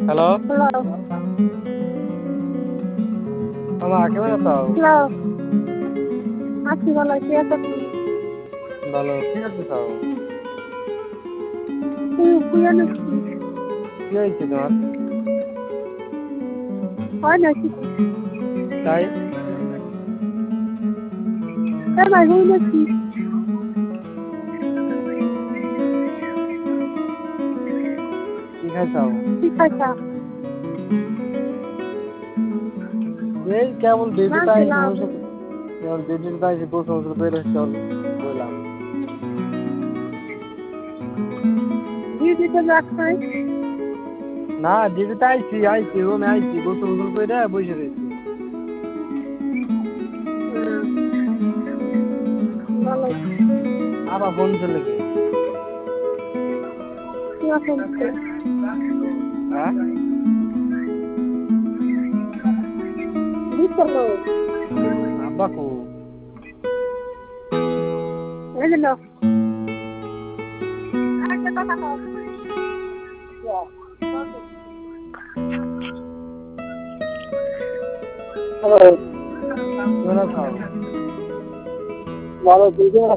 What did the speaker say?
Hello hello মামা কেমন আছো? হ্যালো আছি ভালো কি আছো তুমি? ভালো কি করতেছ? শুয়ে নাকি? কি হয়েছে তোমার? হয় নাকি? তাই ভাই হয় নাকি? কি খাইছাও? কি খাইছা? এই কেবল না ডিউটিতে আইছি খেলাম। তোমার সাথে কেবল ডিউটিতে আইছি গোসল বের হচ্ছে বললাম ডিউটিতে রাখছাই? না ডিউটিতে আইছি রুমে আইছি গোসল করে বসে রয়েছি। ভালো আবার ফোন চলে গে কি আছে? হ্যাঁ বিচলো আব্বা কো এই লো আচ্ছা কথা কও হ্যালো কেমন আছো? ভালো দিদি